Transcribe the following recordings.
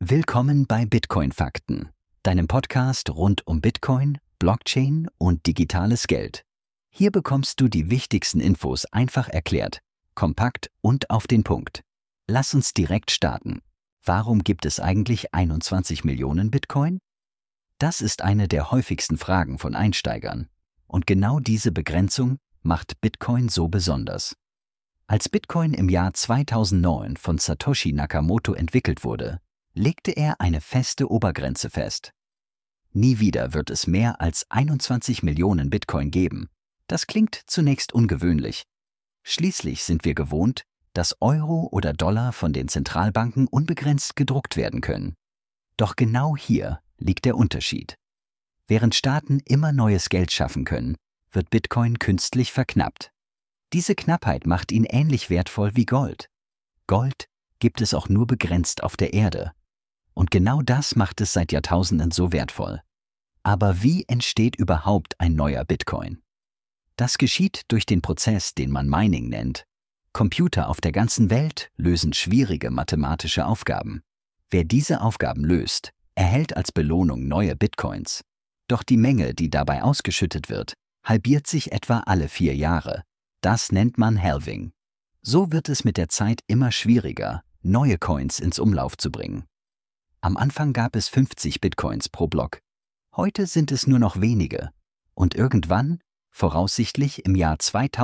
Willkommen bei Bitcoin Fakten, deinem Podcast rund um Bitcoin, Blockchain und digitales Geld. Hier bekommst du die wichtigsten Infos einfach erklärt, kompakt und auf den Punkt. Lass uns direkt starten. Warum gibt es eigentlich 21 Millionen Bitcoin? Das ist eine der häufigsten Fragen von Einsteigern. Und genau diese Begrenzung macht Bitcoin so besonders. Als Bitcoin im Jahr 2009 von Satoshi Nakamoto entwickelt wurde, legte er eine feste Obergrenze fest. Nie wieder wird es mehr als 21 Millionen Bitcoin geben. Das klingt zunächst ungewöhnlich. Schließlich sind wir gewohnt, dass Euro oder Dollar von den Zentralbanken unbegrenzt gedruckt werden können. Doch genau hier liegt der Unterschied. Während Staaten immer neues Geld schaffen können, wird Bitcoin künstlich verknappt. Diese Knappheit macht ihn ähnlich wertvoll wie Gold. Gold gibt es auch nur begrenzt auf der Erde. Und genau das macht es seit Jahrtausenden so wertvoll. Aber wie entsteht überhaupt ein neuer Bitcoin? Das geschieht durch den Prozess, den man Mining nennt. Computer auf der ganzen Welt lösen schwierige mathematische Aufgaben. Wer diese Aufgaben löst, erhält als Belohnung neue Bitcoins. Doch die Menge, die dabei ausgeschüttet wird, halbiert sich etwa alle 4 Jahre. Das nennt man Halving. So wird es mit der Zeit immer schwieriger, neue Coins ins Umlauf zu bringen. Am Anfang gab es 50 Bitcoins pro Block. Heute sind es nur noch wenige. Und irgendwann, voraussichtlich im Jahr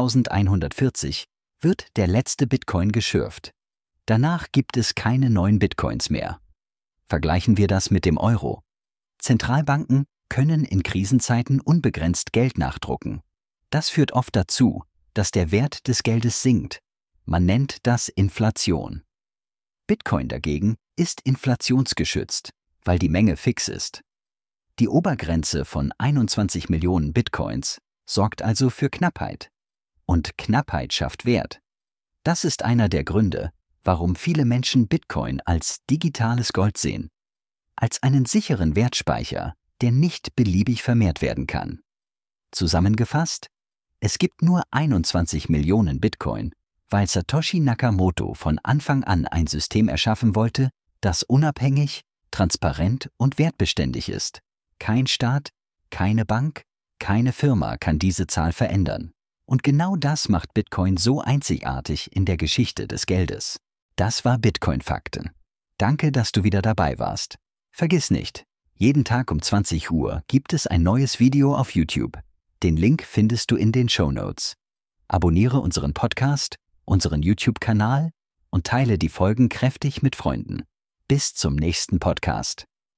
2140, wird der letzte Bitcoin geschürft. Danach gibt es keine neuen Bitcoins mehr. Vergleichen wir das mit dem Euro. Zentralbanken können in Krisenzeiten unbegrenzt Geld nachdrucken. Das führt oft dazu, dass der Wert des Geldes sinkt. Man nennt das Inflation. Bitcoin dagegen ist inflationsgeschützt, weil die Menge fix ist. Die Obergrenze von 21 Millionen Bitcoins sorgt also für Knappheit. Und Knappheit schafft Wert. Das ist einer der Gründe, warum viele Menschen Bitcoin als digitales Gold sehen. Als einen sicheren Wertspeicher, der nicht beliebig vermehrt werden kann. Zusammengefasst, es gibt nur 21 Millionen Bitcoin, weil Satoshi Nakamoto von Anfang an ein System erschaffen wollte, das unabhängig, transparent und wertbeständig ist. Kein Staat, keine Bank, keine Firma kann diese Zahl verändern. Und genau das macht Bitcoin so einzigartig in der Geschichte des Geldes. Das war Bitcoin Fakten. Danke, dass du wieder dabei warst. Vergiss nicht, jeden Tag um 20 Uhr gibt es ein neues Video auf YouTube. Den Link findest du in den Shownotes. Abonniere unseren Podcast, unseren YouTube-Kanal und teile die Folgen kräftig mit Freunden. Bis zum nächsten Podcast.